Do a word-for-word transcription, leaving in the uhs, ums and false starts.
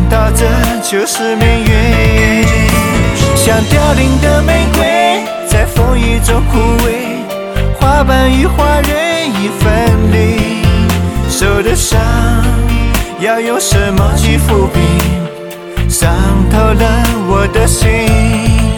道这就是命运。像凋零的玫瑰，在风雨中枯萎，花瓣与花蕊已分离。受的伤要用什么去抚平，伤透了我的心。